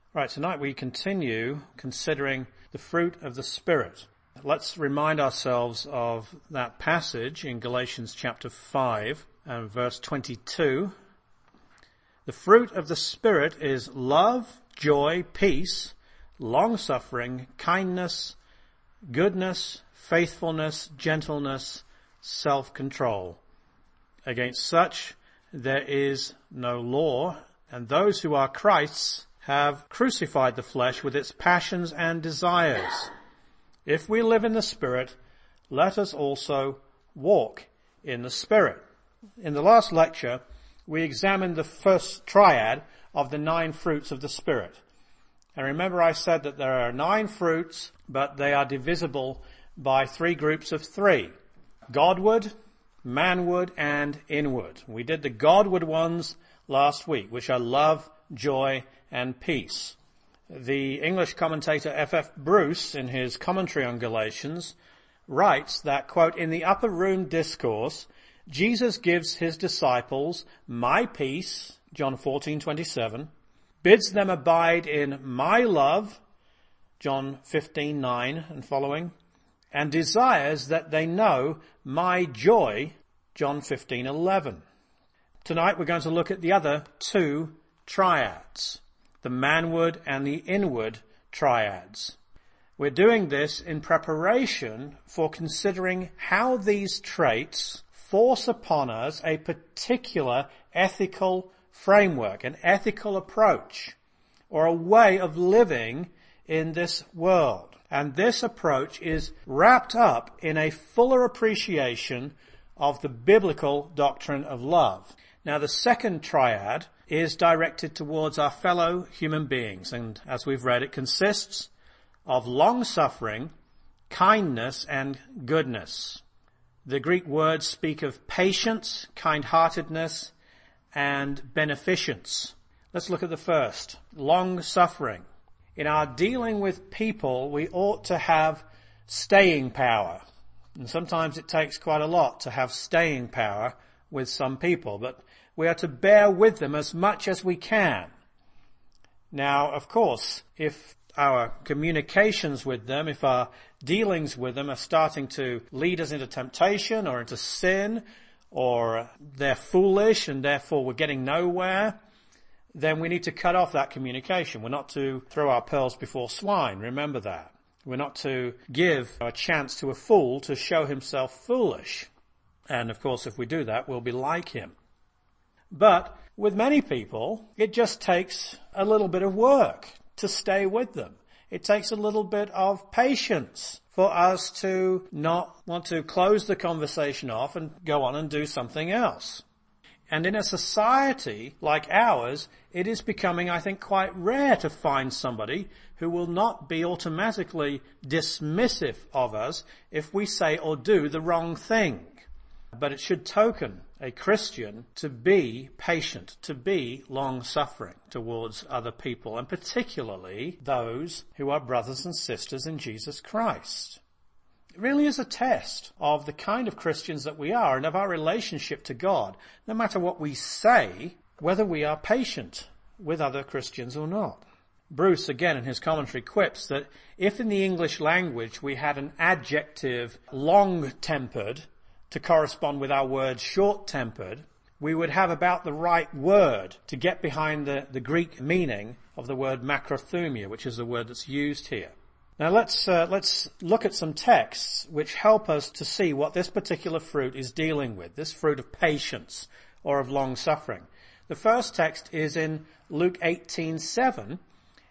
Right, tonight we continue considering the fruit of the Spirit. Let's remind ourselves of that passage in Galatians chapter 5 and verse 22. The fruit of the Spirit is love, joy, peace, long-suffering, kindness, goodness, faithfulness, gentleness, self-control. Against such there is no law, and those who are Christ's have crucified the flesh with its passions and desires. If we live in the Spirit, let us also walk in the Spirit. In the last lecture, we examined the first triad of the 9 fruits of the Spirit. And remember I said that there are 9 fruits, but they are divisible by 3 groups of 3. Godward, manward, and inward. We did the Godward ones last week, which are love, joy, and peace. The English commentator F.F. Bruce, in his commentary on Galatians, writes that, quote, in the upper room discourse, Jesus gives his disciples my peace, John 14:27, bids them abide in my love, John 15:9 and following, and desires that they know my joy, John 15:11. Tonight we're going to look at the other 2 triads, the manward and the inward triads. We're doing this in preparation for considering how these traits force upon us a particular ethical framework, an ethical approach, or a way of living in this world. And this approach is wrapped up in a fuller appreciation of the biblical doctrine of love. Now, the second triad is directed towards our fellow human beings, and as we've read, it consists of long-suffering, kindness, and goodness. The Greek words speak of patience, kind-heartedness, and beneficence. Let's look at the first, long-suffering. In our dealing with people, we ought to have staying power. And sometimes it takes quite a lot to have staying power with some people, but we are to bear with them as much as we can. Now, of course, if our communications with them, if our dealings with them are starting to lead us into temptation or into sin, or they're foolish and therefore we're getting nowhere, then we need to cut off that communication. We're not to throw our pearls before swine, remember that. We're not to give a chance to a fool to show himself foolish. And of course, if we do that, we'll be like him. But with many people, it just takes a little bit of work to stay with them. It takes a little bit of patience for us to not want to close the conversation off and go on and do something else. And in a society like ours, it is becoming, I think, quite rare to find somebody who will not be automatically dismissive of us if we say or do the wrong thing. But it should token a Christian to be patient, to be long-suffering towards other people, and particularly those who are brothers and sisters in Jesus Christ. It really is a test of the kind of Christians that we are and of our relationship to God, no matter what we say, whether we are patient with other Christians or not. Bruce, again, in his commentary, quips that if in the English language we had an adjective long-tempered to correspond with our word short-tempered, we would have about the right word to get behind the Greek meaning of the word makrothumia, which is the word that's used here. Now let's look at some texts which help us to see what this particular fruit is dealing with, this fruit of patience or of long-suffering. The first text is in Luke 18:7,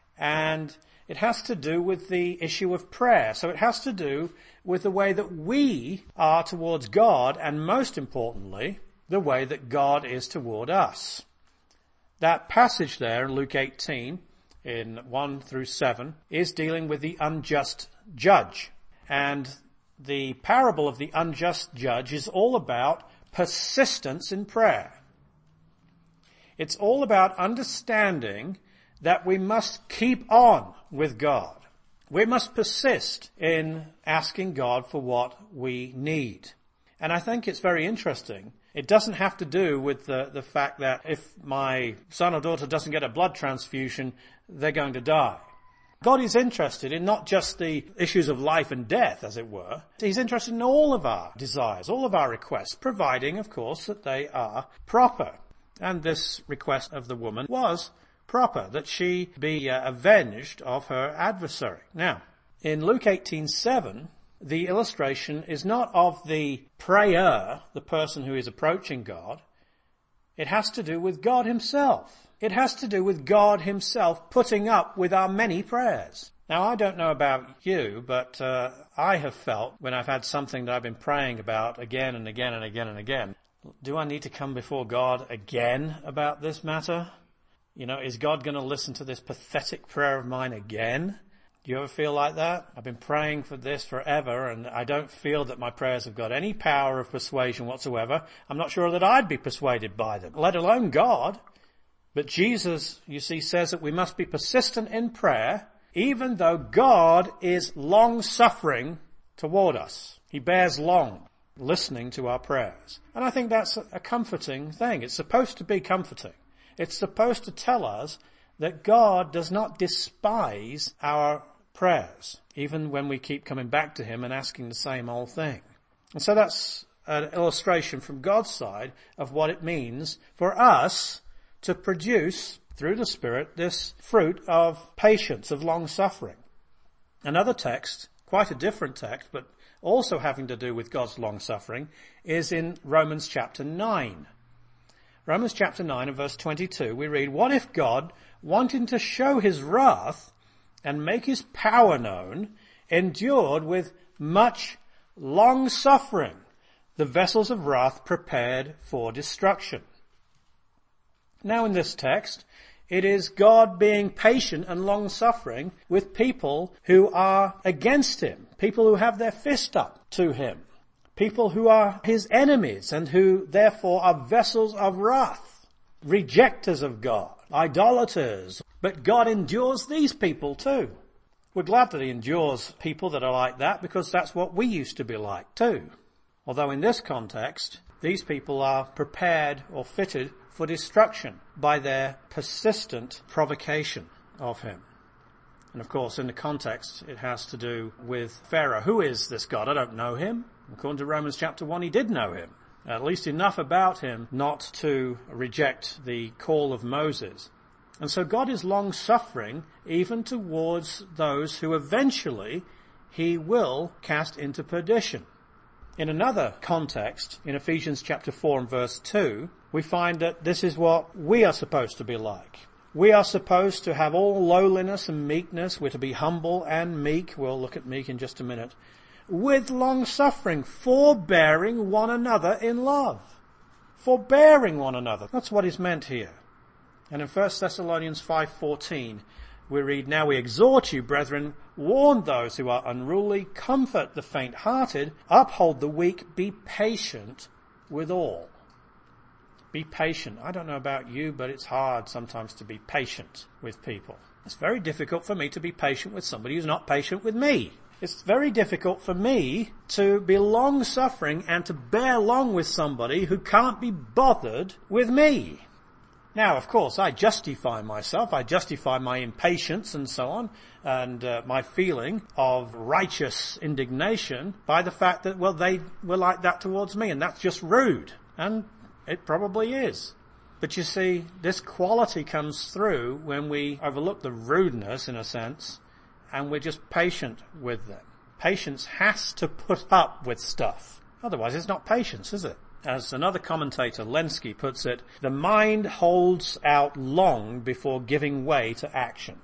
and it has to do with the issue of prayer. So it has to do with the way that we are towards God, and most importantly, the way that God is toward us. That passage there in Luke 18, in 1 through 7, is dealing with the unjust judge. And the parable of the unjust judge is all about persistence in prayer. It's all about understanding that we must keep on with God. We must persist in asking God for what we need. And I think it's very interesting It doesn't have to do with the fact that if my son or daughter doesn't get a blood transfusion, they're going to die. God is interested in not just the issues of life and death, as it were. He's interested in all of our desires, all of our requests, providing, of course, that they are proper. And this request of the woman was proper, that she be avenged of her adversary. Now, in Luke 18:7, the illustration is not of the prayer, the person who is approaching God. It has to do with God himself. It has to do with God himself putting up with our many prayers. Now, I don't know about you, but I have felt when I've had something that I've been praying about again and again and again and again, do I need to come before God again about this matter? Is God going to listen to this pathetic prayer of mine again? Do you ever feel like that? I've been praying for this forever and I don't feel that my prayers have got any power of persuasion whatsoever. I'm not sure that I'd be persuaded by them, let alone God. But Jesus, you see, says that we must be persistent in prayer, even though God is long-suffering toward us. He bears long, listening to our prayers. And I think that's a comforting thing. It's supposed to be comforting. It's supposed to tell us that God does not despise our prayers, even when we keep coming back to him and asking the same old thing. And so that's an illustration from God's side of what it means for us to produce, through the Spirit, this fruit of patience, of long-suffering. Another text, quite a different text, but also having to do with God's long-suffering, is in Romans chapter 9. Romans chapter 9 and verse 22, we read, "What if God, wanting to show his wrath and make his power known, endured with much long-suffering the vessels of wrath prepared for destruction?" Now in this text, it is God being patient and long-suffering with people who are against him, people who have their fist up to him, people who are his enemies and who therefore are vessels of wrath, rejectors of God, idolaters. But God endures these people too. We're glad that he endures people that are like that because that's what we used to be like too. Although in this context, these people are prepared or fitted for destruction by their persistent provocation of him. And of course, in the context, it has to do with Pharaoh. Who is this God? I don't know him. According to Romans chapter 1, he did know him. At least enough about him not to reject the call of Moses. And so God is long-suffering even towards those who eventually he will cast into perdition. In another context, in Ephesians chapter 4 and verse 2, we find that this is what we are supposed to be like. We are supposed to have all lowliness and meekness. We're to be humble and meek. We'll look at meek in just a minute. With long-suffering, forbearing one another in love. Forbearing one another. That's what is meant here. And in 1 Thessalonians 5:14, we read, "Now we exhort you, brethren, warn those who are unruly, comfort the faint-hearted, uphold the weak, be patient with all." Be patient. I don't know about you, but it's hard sometimes to be patient with people. It's very difficult for me to be patient with somebody who's not patient with me. It's very difficult for me to be long-suffering and to bear long with somebody who can't be bothered with me. Now, of course, I justify myself. I justify my impatience and so on, and my feeling of righteous indignation by the fact that, well, they were like that towards me, and that's just rude. And it probably is. But you see, this quality comes through when we overlook the rudeness, in a sense, and we're just patient with them. Patience has to put up with stuff. Otherwise, it's not patience, is it? As another commentator, Lenski, puts it, the mind holds out long before giving way to action.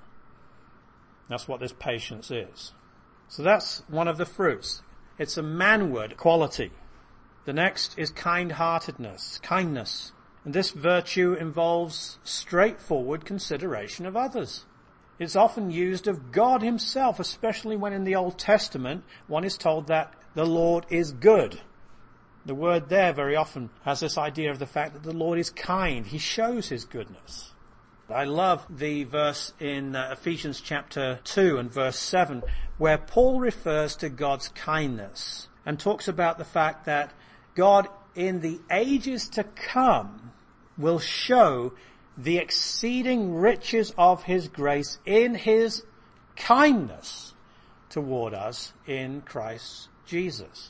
That's what this patience is. So that's one of the fruits. It's a manward quality. The next is kind-heartedness, kindness. And this virtue involves straightforward consideration of others. It's often used of God himself, especially when in the Old Testament one is told that the Lord is good. The word there very often has this idea of the fact that the Lord is kind. He shows his goodness. I love the verse in Ephesians chapter 2 and verse 7 where Paul refers to God's kindness and talks about the fact that God in the ages to come will show the exceeding riches of his grace in his kindness toward us in Christ Jesus.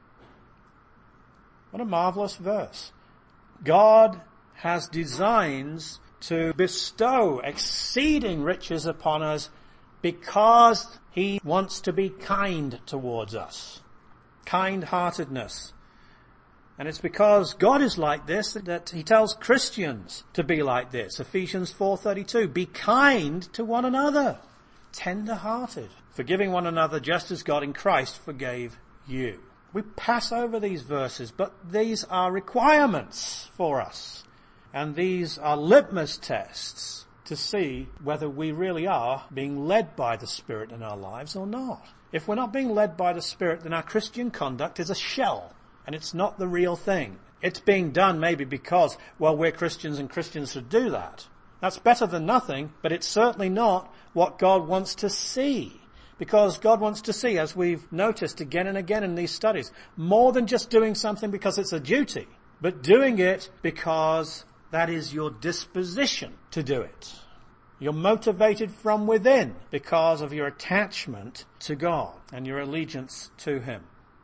What a marvelous verse. God has designs to bestow exceeding riches upon us because he wants to be kind towards us. Kind-heartedness. And it's because God is like this that he tells Christians to be like this. Ephesians 4:32, be kind to one another, tender-hearted, forgiving one another just as God in Christ forgave you. We pass over these verses, but these are requirements for us. And these are litmus tests to see whether we really are being led by the Spirit in our lives or not. If we're not being led by the Spirit, then our Christian conduct is a shell, and it's not the real thing. It's being done maybe because, well, we're Christians and Christians should do that. That's better than nothing, but it's certainly not what God wants to see. Because God wants to see, as we've noticed again and again in these studies, more than just doing something because it's a duty, but doing it because that is your disposition to do it. You're motivated from within because of your attachment to God and your allegiance to him.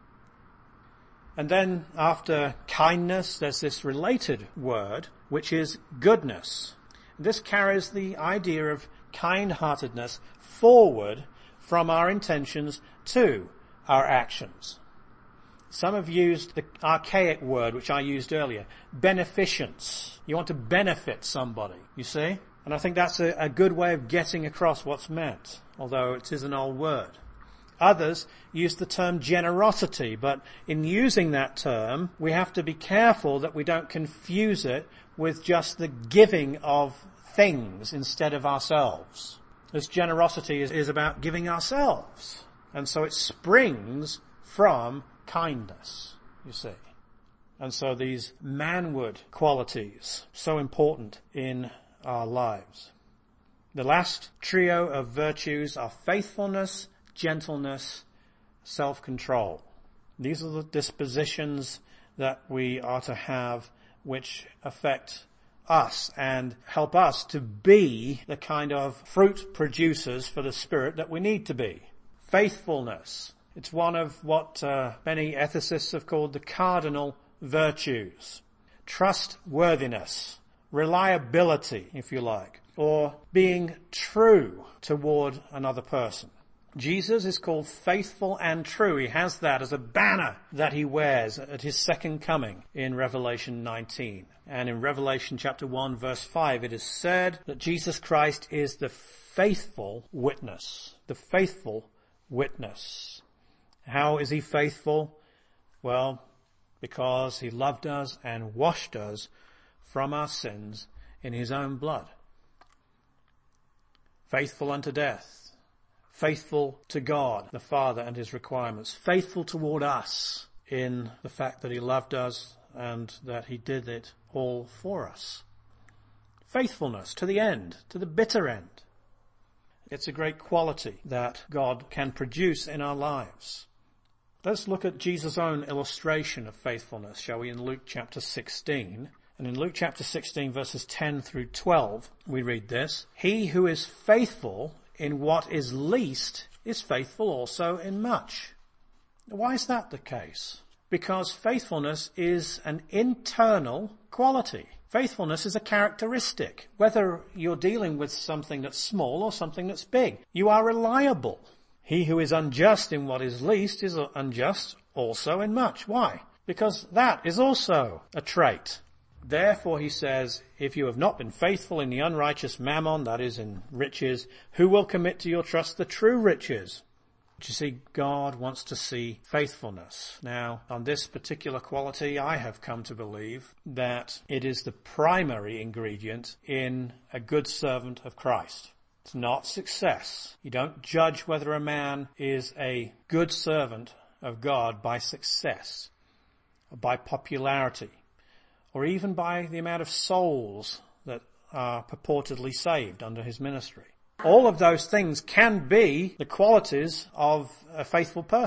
And then after kindness, there's this related word, which is goodness. This carries the idea of kind-heartedness forward from our intentions to our actions. Some have used the archaic word, which I used earlier, beneficence. You want to benefit somebody, you see? And I think that's a good way of getting across what's meant, although it is an old word. Others use the term generosity, but in using that term, we have to be careful that we don't confuse it with just the giving of things instead of ourselves. This generosity is about giving ourselves. And so it springs from kindness, you see. And so these manward qualities, so important in our lives. The last trio of virtues are faithfulness, gentleness, self-control. These are the dispositions that we are to have which affect us and help us to be the kind of fruit producers for the Spirit that we need to be. Faithfulness. It's one of what many ethicists have called the cardinal virtues. Trustworthiness, reliability, if you like, or being true toward another person. Jesus is called faithful and true. He has that as a banner that he wears at his second coming in Revelation 19. And in Revelation chapter 1 verse 5 it is said that Jesus Christ is the faithful witness. The faithful witness. How is he faithful? Well, because he loved us and washed us from our sins in his own blood. Faithful unto death. Faithful to God, the Father, and his requirements. Faithful toward us in the fact that he loved us and that he did it all for us. Faithfulness to the end, to the bitter end. It's a great quality that God can produce in our lives. Let's look at Jesus' own illustration of faithfulness, shall we, in Luke chapter 16. And in Luke chapter 16, verses 10 through 12, we read this. He who is faithful in what is least is faithful also in much. Why is that the case? Because faithfulness is an internal quality. Faithfulness is a characteristic. Whether you're dealing with something that's small or something that's big, you are reliable. He who is unjust in what is least is unjust also in much. Why? Because that is also a trait. Therefore, he says, if you have not been faithful in the unrighteous mammon, that is in riches, who will commit to your trust the true riches? But you see, God wants to see faithfulness. Now, on this particular quality, I have come to believe that it is the primary ingredient in a good servant of Christ. It's not success. You don't judge whether a man is a good servant of God by success, or by popularity, or even by the amount of souls that are purportedly saved under his ministry. All of those things can be the qualities of a faithful person.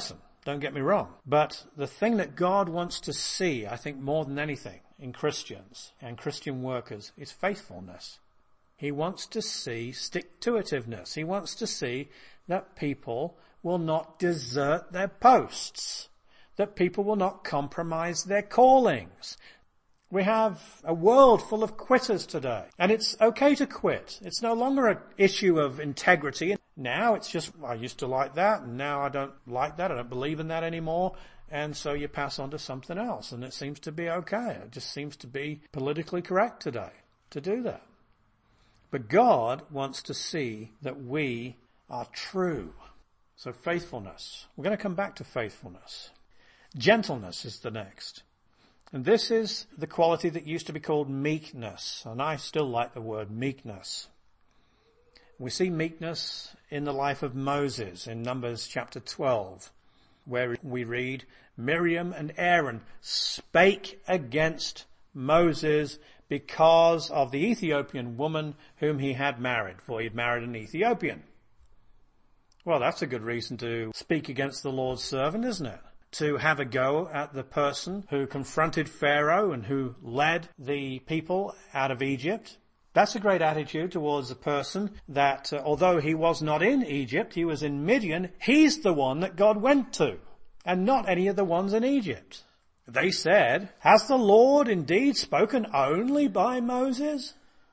don't get me wrong. But the thing that God wants to see, I think more than anything, in Christians and Christian workers is faithfulness. He wants to see stick-to-itiveness. He wants to see that people will not desert their posts, that people will not compromise their callings. We have a world full of quitters today, and it's okay to quit. It's no longer an issue of integrity. Now it's just, I used to like that, and now I don't like that, I don't believe in that anymore, and so you pass on to something else, and it seems to be okay. It just seems to be politically correct today to do that. But God wants to see that we are true. So faithfulness. We're going to come back to faithfulness. Gentleness is the next. And this is the quality that used to be called meekness. And I still like the word meekness. We see meekness in the life of Moses in Numbers chapter 12, where we read, Miriam and Aaron spake against Moses because of the Ethiopian woman whom he had married, for he had married an Ethiopian. Well, that's a good reason to speak against the Lord's servant, isn't it? To have a go at the person who confronted Pharaoh and who led the people out of Egypt. That's a great attitude towards a person that, although he was not in Egypt, he was in Midian, he's the one that God went to, and not any of the ones in Egypt. They said, has the Lord indeed spoken only by Moses?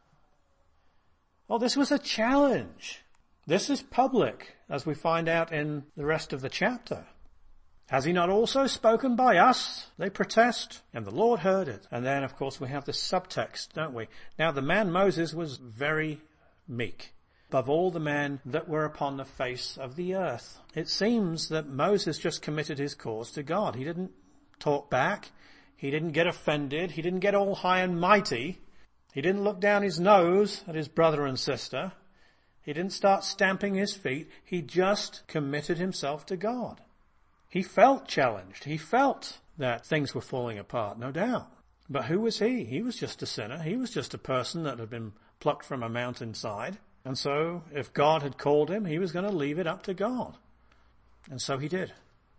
Well, this was a challenge. This is public, as we find out in the rest of the chapter. Has he not also spoken by us? They protest, and the Lord heard it. And then, of course, we have the subtext, don't we? Now, the man Moses was very meek, above all the men that were upon the face of the earth. It seems that Moses just committed his cause to God. He didn't talk back. He didn't get offended. He didn't get all high and mighty. He didn't look down his nose at his brother and sister. He didn't start stamping his feet. He just committed himself to God. He felt challenged. He felt that things were falling apart, no doubt. But who was he? He was just a sinner. He was just a person that had been plucked from a mountainside. And so if God had called him, he was going to leave it up to God. And so he did.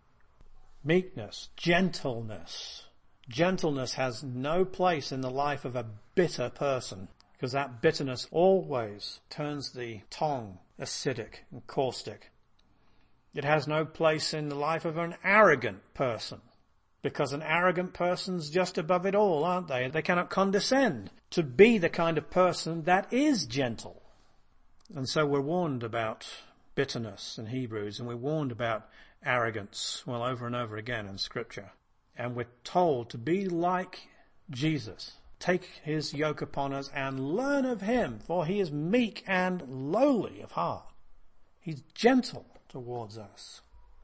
Meekness, gentleness. Gentleness has no place in the life of a bitter person, because that bitterness always turns the tongue acidic and caustic. It has no place in the life of an arrogant person, because an arrogant person's just above it all, aren't they? They cannot condescend to be the kind of person that is gentle. And so we're warned about bitterness in Hebrews, and we're warned about arrogance, well, over and over again in Scripture. And we're told to be like Jesus. Take his yoke upon us and learn of him, for he is meek and lowly of heart. He's gentle towards us.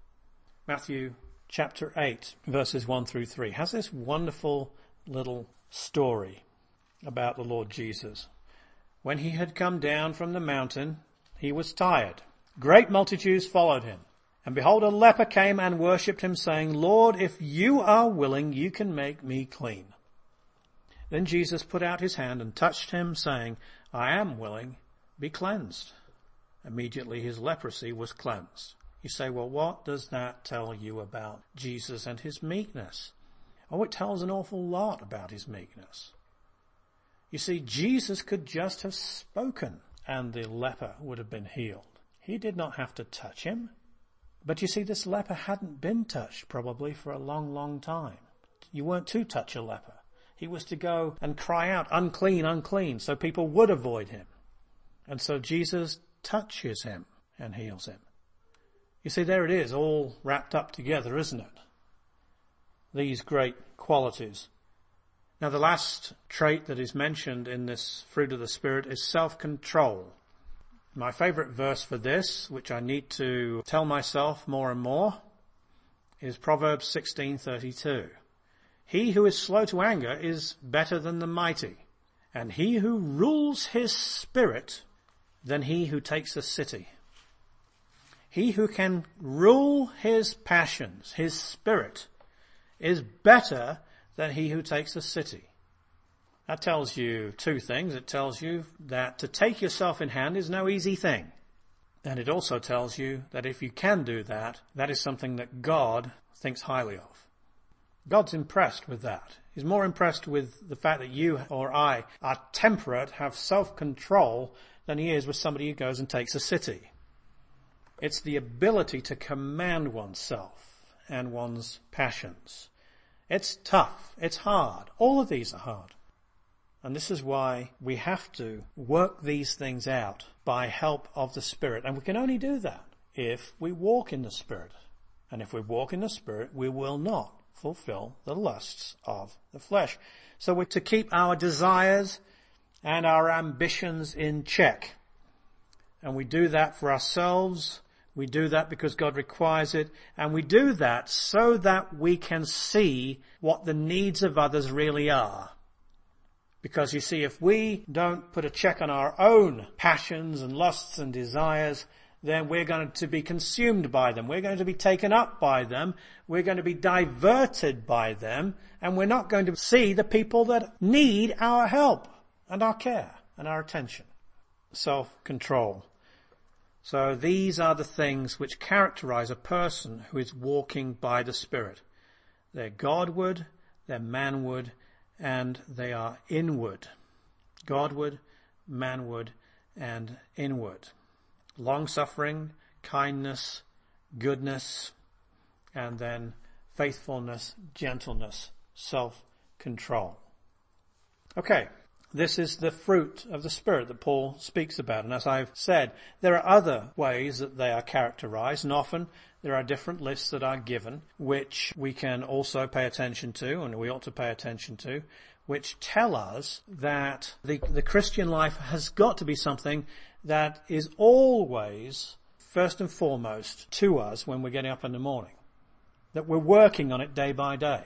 Matthew chapter 8, verses 1 through 3 has this wonderful little story about the Lord Jesus. When he had come down from the mountain, he was tired. Great multitudes followed him. And behold, a leper came and worshipped him, saying, Lord, if you are willing, you can make me clean. Then Jesus put out his hand and touched him, saying, I am willing, be cleansed. Immediately his leprosy was cleansed. You say, well, what does that tell you about Jesus and his meekness? Oh, it tells an awful lot about his meekness. You see, Jesus could just have spoken and the leper would have been healed. He did not have to touch him. But you see, this leper hadn't been touched probably for a long, long time. You weren't to touch a leper. He was to go and cry out, unclean, unclean, so people would avoid him. And so Jesus touches him and heals him. You see, there it is, all wrapped up together, isn't it? These great qualities. Now, the last trait that is mentioned in this fruit of the Spirit is self-control. My favorite verse for this, which I need to tell myself more and more, is Proverbs 16:32. He who is slow to anger is better than the mighty, and he who rules his spirit than he who takes a city. He who can rule his passions, his spirit, is better than he who takes a city. That tells you two things. It tells you that to take yourself in hand is no easy thing. And it also tells you that if you can do that, that is something that God thinks highly of. God's impressed with that. He's more impressed with the fact that you or I are temperate, have self-control, than he is with somebody who goes and takes a city. It's the ability to command oneself and one's passions. It's tough. It's hard. All of these are hard. And this is why we have to work these things out by help of the Spirit. And we can only do that if we walk in the Spirit. And if we walk in the Spirit, we will not fulfill the lusts of the flesh. So we're to keep our desires and our ambitions in check. And we do that for ourselves. We do that because God requires it. And we do that so that we can see what the needs of others really are. Because you see, if we don't put a check on our own passions and lusts and desires, then we're going to be consumed by them. We're going to be taken up by them. We're going to be diverted by them. And we're not going to see the people that need our help and our care and our attention. Self-control. So these are the things which characterize a person who is walking by the Spirit. They're Godward, they're manward, and they are inward. Godward, manward, and inward. Long-suffering, kindness, goodness, and then faithfulness, gentleness, self-control. Okay, this is the fruit of the Spirit that Paul speaks about. And as I've said, there are other ways that they are characterized, and often there are different lists that are given, which we can also pay attention to, and we ought to pay attention to, which tell us that the Christian life has got to be something that is always first and foremost to us when we're getting up in the morning. That we're working on it day by day.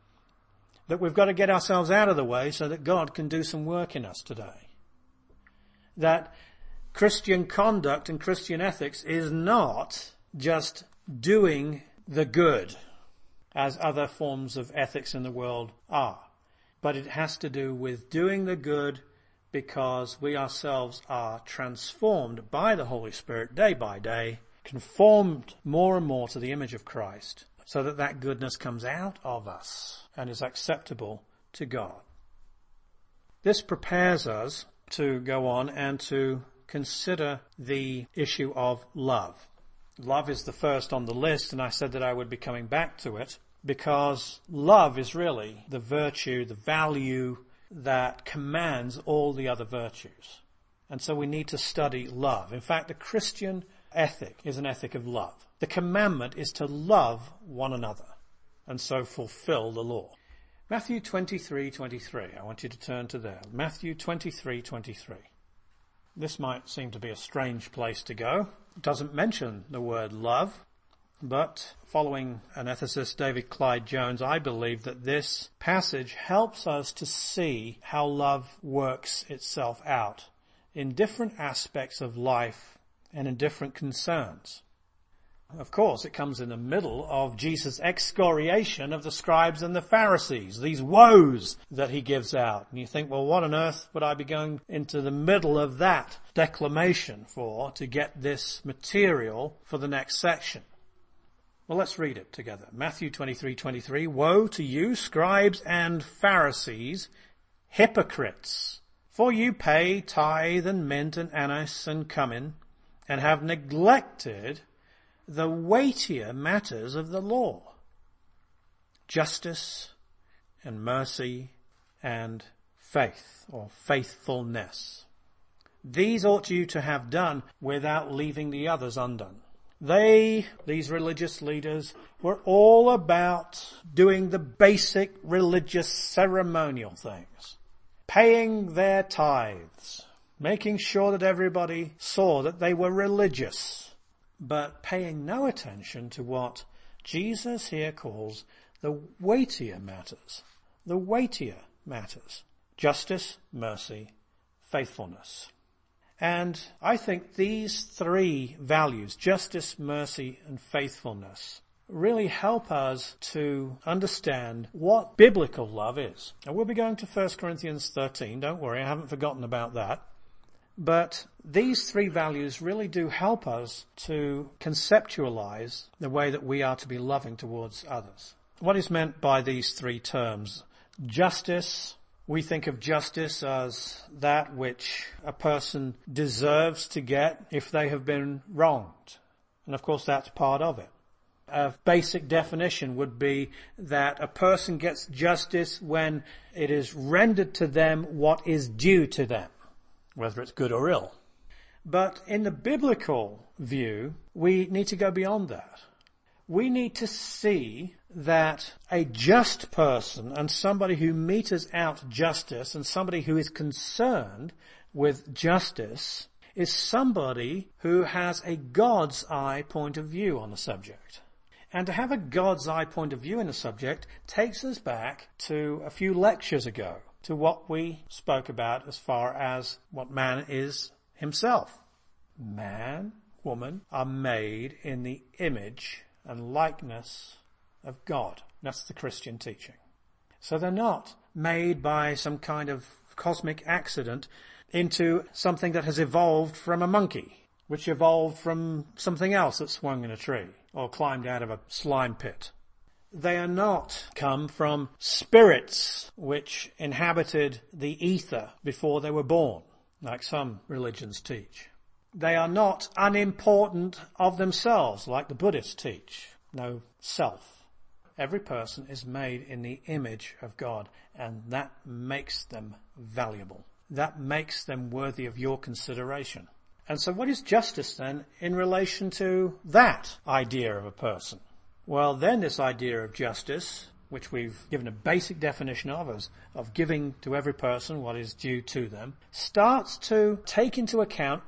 That we've got to get ourselves out of the way so that God can do some work in us today. That Christian conduct and Christian ethics is not just doing the good, as other forms of ethics in the world are. But it has to do with doing the good because we ourselves are transformed by the Holy Spirit day by day, conformed more and more to the image of Christ, so that that goodness comes out of us and is acceptable to God. This prepares us to go on and to consider the issue of love. Love is the first on the list, and I said that I would be coming back to it because love is really the virtue, the value that commands all the other virtues. And so we need to study love. In fact, the Christian ethic is an ethic of love. The commandment is to love one another and so fulfill the law. Matthew 23:23. I want you to turn to there. Matthew 23:23. This might seem to be a strange place to go. It doesn't mention the word love, but following anaesthetist David Clyde Jones, I believe that this passage helps us to see how love works itself out in different aspects of life and in different concerns. Of course, it comes in the middle of Jesus' excoriation of the scribes and the Pharisees, these woes that he gives out. And you think, well, what on earth would I be going into the middle of that declamation for to get this material for the next section? Well, let's read it together. Matthew 23:23. Woe to you, scribes and Pharisees, hypocrites! For you pay tithe and mint and anise and cumin, and have neglected the weightier matters of the law, justice and mercy and faith, or faithfulness. These ought you to have done without leaving the others undone. These religious leaders, were all about doing the basic religious ceremonial things, paying their tithes, making sure that everybody saw that they were religious, but paying no attention to what Jesus here calls the weightier matters. The weightier matters. Justice, mercy, faithfulness. And I think these three values, justice, mercy, and faithfulness, really help us to understand what biblical love is. And we'll be going to 1 Corinthians 13. Don't worry, I haven't forgotten about that. But these three values really do help us to conceptualize the way that we are to be loving towards others. What is meant by these three terms? Justice. We think of justice as that which a person deserves to get if they have been wronged. And of course that's part of it. A basic definition would be that a person gets justice when it is rendered to them what is due to them, whether it's good or ill. But in the biblical view, we need to go beyond that. We need to see that a just person and somebody who metes out justice and somebody who is concerned with justice is somebody who has a God's eye point of view on the subject. And to have a God's eye point of view in the subject takes us back to a few lectures ago, to what we spoke about as far as what man is himself. Man, woman are made in the image and likeness of God. That's the Christian teaching. So they're not made by some kind of cosmic accident into something that has evolved from a monkey, which evolved from something else that swung in a tree or climbed out of a slime pit. They are not come from spirits which inhabited the ether before they were born, like some religions teach. They are not unimportant of themselves, like the Buddhists teach. No self. Every person is made in the image of God, and that makes them valuable. That makes them worthy of your consideration. And so what is justice then in relation to that idea of a person? Well, then this idea of justice, which we've given a basic definition of giving to every person what is due to them, starts to take into account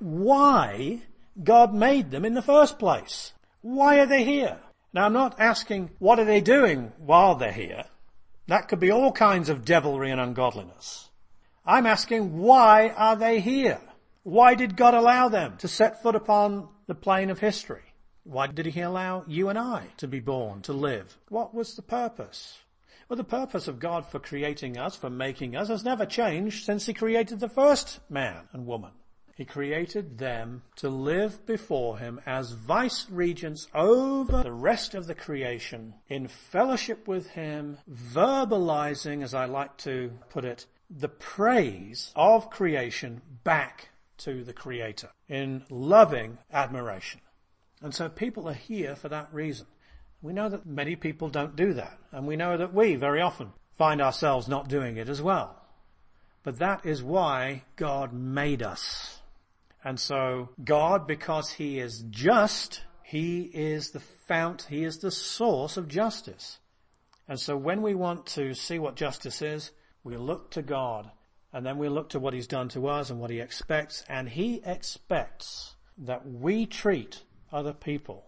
why God made them in the first place. Why are they here? Now, I'm not asking what are they doing while they're here. That could be all kinds of devilry and ungodliness. I'm asking, why are they here? Why did God allow them to set foot upon the plane of history? Why did he allow you and I to be born, to live? What was the purpose? Well, the purpose of God for creating us, for making us, has never changed since he created the first man and woman. He created them to live before him as vice-regents over the rest of the creation, in fellowship with him, verbalizing, as I like to put it, the praise of creation back to the Creator in loving admiration. And so people are here for that reason. We know that many people don't do that, and we know that we very often find ourselves not doing it as well. But that is why God made us. And so God, because he is just, he is the fount, he is the source of justice. And so when we want to see what justice is, we look to God, and then we look to what he's done to us and what he expects, and he expects that we treat other people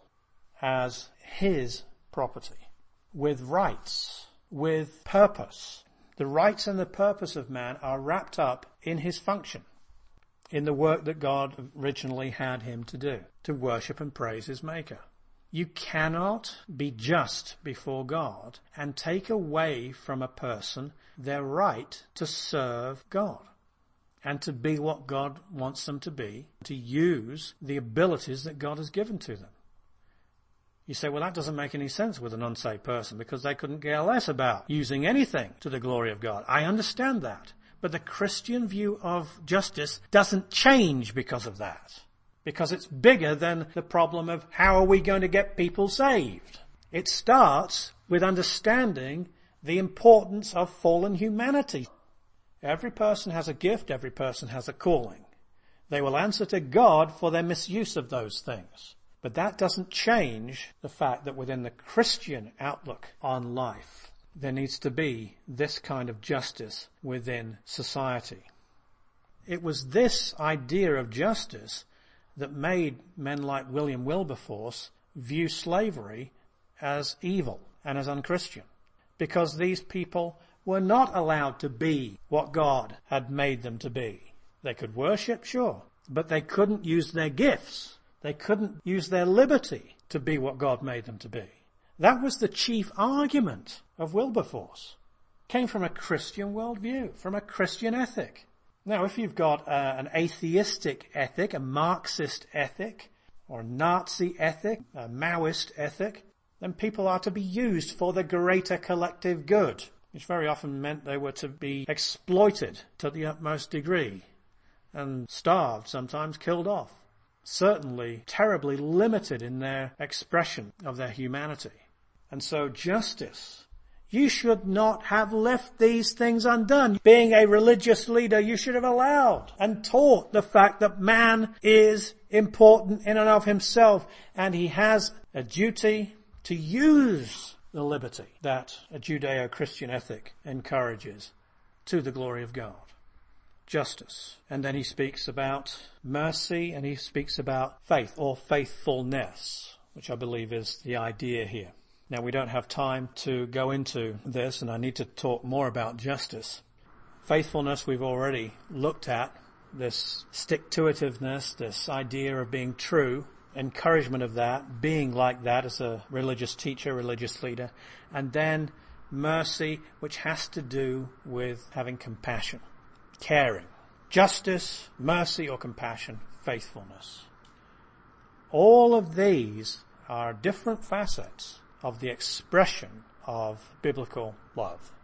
as his property, with rights, with purpose. The rights and the purpose of man are wrapped up in his function, in the work that God originally had him to do, to worship and praise his Maker. You cannot be just before God and take away from a person their right to serve God and to be what God wants them to be, to use the abilities that God has given to them. You say, well, that doesn't make any sense with an unsaved person because they couldn't care less about using anything to the glory of God. I understand that. But the Christian view of justice doesn't change because of that. Because it's bigger than the problem of how are we going to get people saved. It starts with understanding the importance of fallen humanity. Every person has a gift, every person has a calling. They will answer to God for their misuse of those things. But that doesn't change the fact that within the Christian outlook on life, there needs to be this kind of justice within society. It was this idea of justice that made men like William Wilberforce view slavery as evil and as unchristian, because these people were not allowed to be what God had made them to be. They could worship, sure, but they couldn't use their gifts. They couldn't use their liberty to be what God made them to be. That was the chief argument of Wilberforce. Came from a Christian worldview, from a Christian ethic. Now, if you've got an atheistic ethic, a Marxist ethic, or a Nazi ethic, a Maoist ethic, then people are to be used for the greater collective good, which very often meant they were to be exploited to the utmost degree and starved, sometimes killed off. Certainly terribly limited in their expression of their humanity. And so justice, you should not have left these things undone. Being a religious leader, you should have allowed and taught the fact that man is important in and of himself, and he has a duty to use the liberty that a Judeo-Christian ethic encourages to the glory of God. Justice. And then he speaks about mercy, and he speaks about faith or faithfulness, which I believe is the idea here. Now, we don't have time to go into this, and I need to talk more about justice. Faithfulness we've already looked at, this stick-to-itiveness, this idea of being true, encouragement of that, being like that as a religious teacher, religious leader, and then mercy, which has to do with having compassion, caring. Justice, mercy or compassion, faithfulness. All of these are different facets of the expression of biblical love.